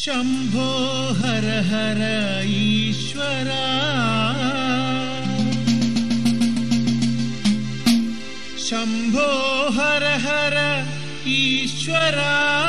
ಶಂಭೋ ಹರ ಹರ ಈಶ್ವರ ಶಂಭೋ ಹರ ಹರ ಈಶ್ವರ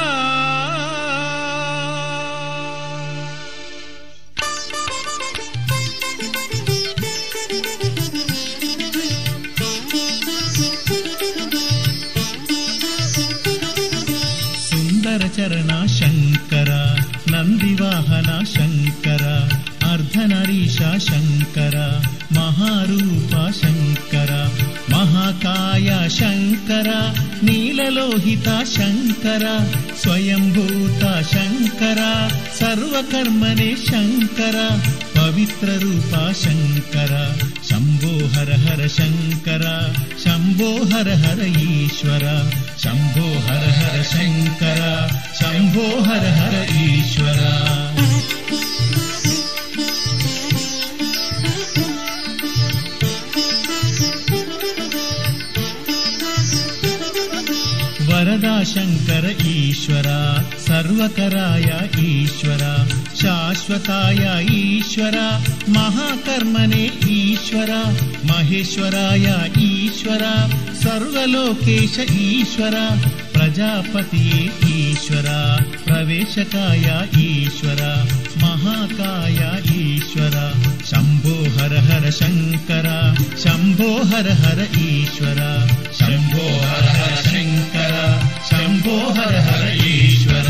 ಸುಂದರ ಚರಣ ಶಂಕರ ನಂದಿವಾಹನ ಶಂಕರ ಅರ್ಧನರೀಶ ಶಂಕರ ಮಹಾರೂಪ ಶಂಕರ ಮಹಾಕಾಯ ಶಂಕರ ನೀಲಲೋಹಿತ ಶಂಕರ ಸ್ವಯಂಭೂತ ಶಂಕರ ಸರ್ವಕರ್ಮನೆ ಶಂಕರ ಪವಿತ್ರ ರೂಪ ಶಂಕರ ಶಂಭೋ ಹರ ಹರ ಶಂಕರ ಶಂಭೋ ಹರ ಹರ ಈಶ್ವರ ಶಂಭೋ ಹರ ಹರ ಶಂಕರ ಶಂಭೋ ಹರ ಹರ ಈಶ್ವರ ವರದಾ ಶಂಕರ ಈಶ್ವರ ಸರ್ವಕರಾಯ ಈಶ್ವರ ಶಾಶ್ವತಾಯ ಈಶ್ವರ ಮಹಾಕರ್ಮನೆ ಈಶ್ವರ ಮಹೇಶ್ವರಾಯ ಈಶ್ವರ ಸರ್ವಲೋಕೇಶ ಈಶ್ವರ ಪ್ರಜಾಪತಿಯೇ ಈಶ್ವರ ಪ್ರವೇಶಕಾಯ ಈಶ್ವರ ಮಹಾಕಾಯ ಈಶ್ವರ ಶಂಭೋ ಹರ ಹರ ಶಂಕರ ಶಂಭೋ ಹರ ಹರ ಈಶ್ವರ ಶಂಭೋ ಹರ ಹರ ಶಂಕರ ಶಂಭೋ ಹರ ಹರ ಈಶ್ವರ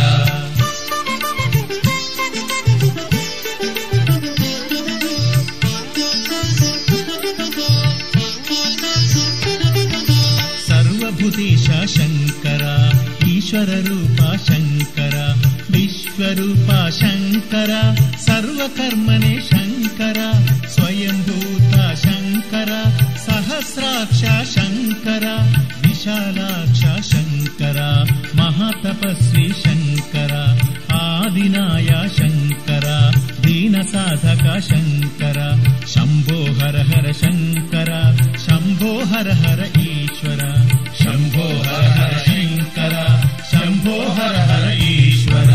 ಸರ್ವಭೂತೇಶ ಶಂಕರ ಈಶ್ವರ ರೂಪ ಶಂಕರ ವಿಶ್ವರೂಪ ಶಂಕರ ಸರ್ವಕರ್ಮನೆ ಶಂಕರ ಸ್ವಯಂಭೂತ ಶಂಕರ ಸಹಸ್ರಾಕ್ಷ ಶಂಕರ ವಿಶಾಲಾಕ್ಷ ಶಂಕರ ಮಹಾತಪಸ್ವಿ ಶಂಕರ ಆದಿನಾಯ ಶಂಕರ ದೀನ ಸಾಧಕ ಶಂಕರ ಶಂಭೋ ಹರ ಹರ ಶಂಕರ ಶಂಭೋ ಹರ ಹರ ಈಶ್ವರ ಶಂಭೋ ಹರ ಹರ ಶಂಕರ ಶಂಭೋ ಹರ ಹರ ಈಶ್ವರ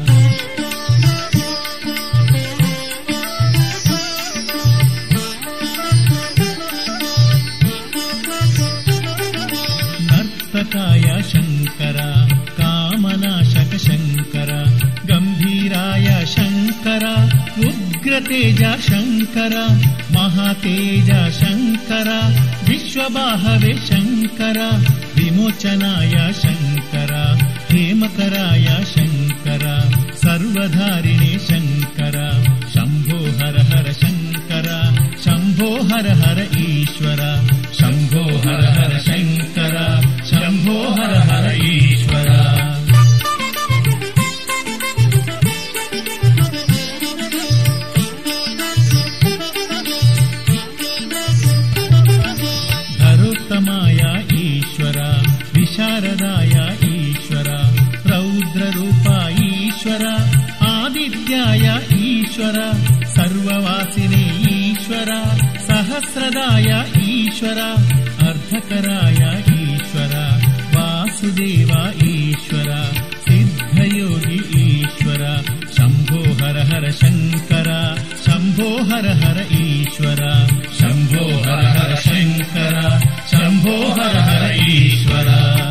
ನರ್ತಕಾಯ ಶಂಕರ ಕಾಮನಾಶಕ ಶಂಕರ ಗಂಭೀರಾಯ ಶಂಕರ ಉಗ್ರತೇಜ ಶಂಕರ ಮಹಾತೇಜ ಶಂಕರ ವಿಶ್ವಬಾಹವೆ ಶಂಕರ ವಿಮೋಚನಾಯ ಶಂಕರ ಹೇಮಕರಾಯ ಶಂಕರ ಸರ್ವಧಾರಿಣಿ ಶಂಕರ ಶಂಭೋ ಹರ ಹರ ಶಂಕರ ಶಂಭೋ ಹರ ಹರ ಈಶ್ವರ ಶಂಭೋ ಹರ ಹರ ಶಂಕರ ಶಂಭೋ ಹರ ಹರ ಈಶ್ವರ ಧರೋತ್ತಮಾಯ ಈಶ್ವರ ವಿಶಾರದಾಯ ಈಶ್ವರ ರೌದ್ರರೂಪ ಈಶ್ವರ ಆದಿತ್ಯಾಯ ಈಶ್ವರ ಸರ್ವವಾಸಿನೇ ಈಶ್ವರ ಸಹಸ್ರದಾಯ ಈಶ್ವರ ಅರ್ಧಕರಾಯ ಈಶ್ವರ ವಾಸುದೇವ ಈಶ್ವರ ಸಿದ್ಧಯೋಗಿ ಈಶ್ವರ ಶಂಭೋ ಹರ ಹರ ಶಂಕರ ಶಂಭೋ ಹರ ಹರ ಈಶ್ವರ ಶಂಭೋ ಹರ ಹರ ಶಂಕರ ಶಂಭೋ ಹರ ಹರ ಈಶ್ವರ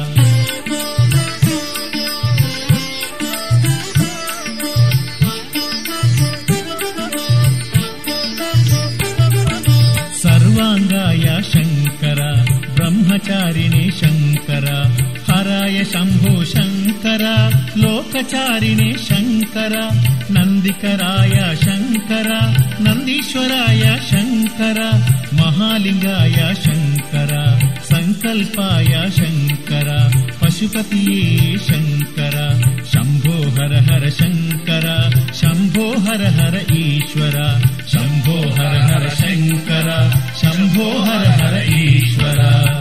ಸರ್ವಾಂಗಾಯ ಶಂಕರ ಬ್ರಹ್ಮಚಾರಿಣಿ ಶಂಕರ ಹರಾಯ ಶಂಭೋ ಶಂಕರ ಲೋಕಚಾರಿಣಿ ಶಂಕರ ನಂದಿಕರಾಯ ಶಂಕರ ನಂದೀಶ್ವರಾಯ ಶಂಕರ ಮಹಾಲಿಂಗಾಯ ಶಂಕರ ಸಂಕಲ್ಪಾಯ ಶಂಕರ ಪಶುಪತಿಯೇ ಶಂಕರ ಶಂಭೋ ಹರ ಹರ ಶಂಕರ ಶಂಭೋ ಹರ ಹರ ಈಶ್ವರ ಶಂಭೋ ಹರ ಹರ ಶಂಕರ ಶಂಭೋ ಹರ ಹರ ಈಶ್ವರ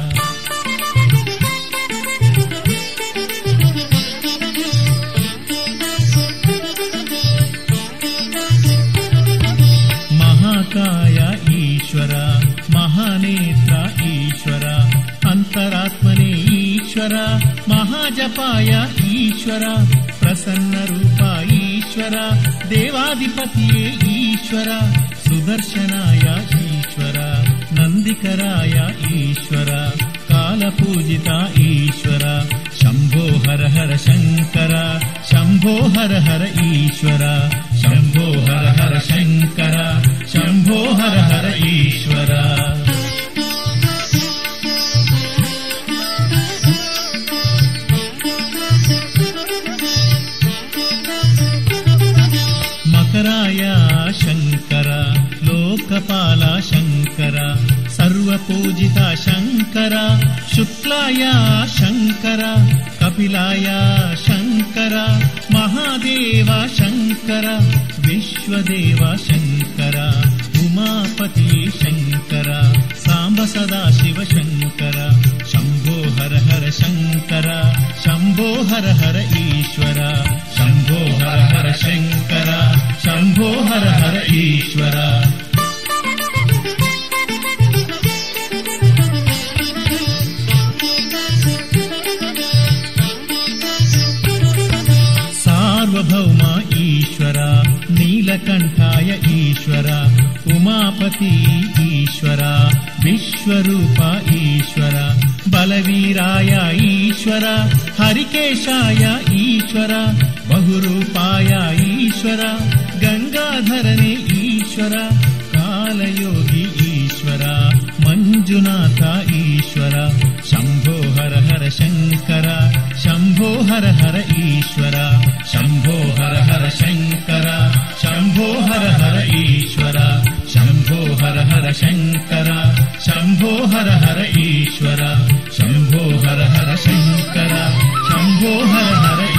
ಮಹಾಕಾಯ ಈಶ್ವರ ಮಹಾನೇತ್ರ ಈಶ್ವರ ಅಂತರಾತ್ಮನೇ ಈಶ್ವರ ಮಹಾಜಪಾಯ ಈಶ್ವರ ಪ್ರಸನ್ನ ರೂಪ ಈಶ್ವರ ಈಶ್ವರ ದೇವಾಧಿಪತಿಯೇ ಈಶ್ವರ ಸುದರ್ಶನಾಯ ಈಶ್ವರ ನಂದಿಕರಾಯ ಈಶ್ವರ ಕಾಲಪೂಜಿತ ಈಶ್ವರ ಶಂಭೋ ಹರ ಹರ ಶಂಕರ ಶಂಭೋ ಹರ ಹರ ಈಶ್ವರ ಶಂಭೋ ಹರ ಹರ ಶಂಕರ ಶಂಭೋ ಹರ ಹರ ಈಶ್ವರ ಮಕರಾಯ ಶಂಕರ ಲೋಕಪಾಲ ಶಂಕರ ಸರ್ವಪೂಜಿತ ಶಂಕರ ಶುಕ್ಲಾಯ ಶಂಕರ ಕಪಿಲಾಯ ಶಂಕರ ಮಹಾದೇವ ಶಂಕರ ವಿಶ್ವದೇವ ಶಂಕರ ಉಮಾಪತಿ ಶಂಕರ ಸಾಂಬ ಸದಾಶಿವ ಶಂಕರ ಶಂಭೋ ಹರ ಹರ ಶಂಕರ ಶಂಭೋ ಹರ ಹರ ಈಶ್ವರ ಶಂಭೋ ಹರ ಹರ ಶಂಕರ ಶಂಭೋ ಹರ ಹರ ಈಶ್ವರ ಸಾರ್ವಭೌಮ ಈಶ್ವರ ನೀಲಕಂಠಾಯ ಈಶ್ವರ ಉಮಾಪತಿ ಈಶ್ವರ ವಿಶ್ವರೂಪ ಈಶ್ವರ ಬಲವೀರಾಯ ಈಶ್ವರ ಹರಿಕೇಶಾಯ ಈಶ್ವರ ಬಹುರೂಪಾಯ ಈಶ್ವರ ಗಂಗಾಧರನೇ ಈಶ್ವರ ಕಾಲಯೋಗಿ ಈಶ್ವರ ಮಂಜುನಾಥ ಈಶ್ವರ ಶಂಭೋ ಹರ ಹರ ಶಂಕರ ಶಂಭೋ ಹರ ಹರ ಈಶ್ವರ ಶಂಭೋ ಹರ ಹರ ಶಂಕರ ಶಂಭೋ ಹರ ಹರ ಈಶ್ವರ ಶಂಭೋ ಹರ ಹರ ಶಂಕರ ಶಂಭೋ ಹರ ಹರ ಈಶ್ವರ ಶಂಭೋ ಹರ ಹರ ಶಂಕರ ಶಂಭೋ ಹರ ಹರ